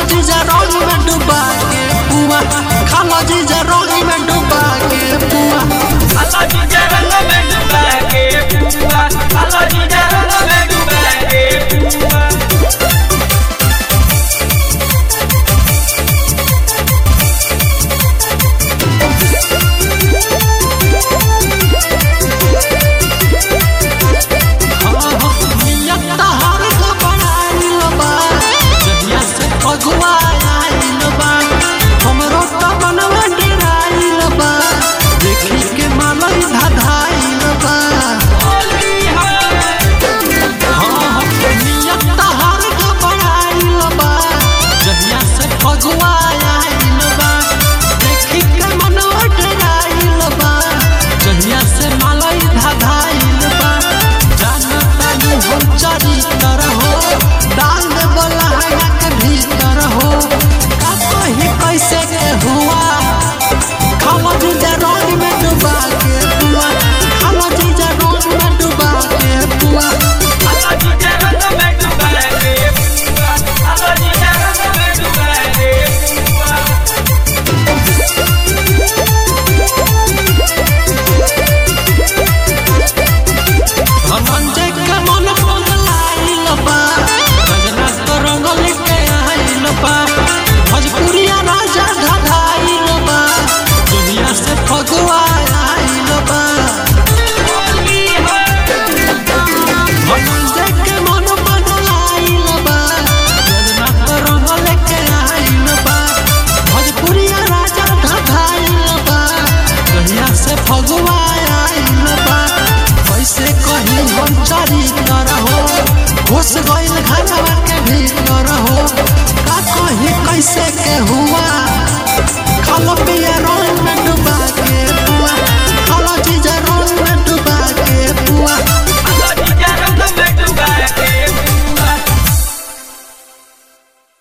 जीजा रंग में डुबा के पुआ, खाला जीजा रंग में डुबा के पुआ, खाला जीजा रंग में डुबा के पुआ, खाला जीजा रंग में डुबा के पुआ। घुस गइल घरवा के भीतर हो, का कहीं कैसे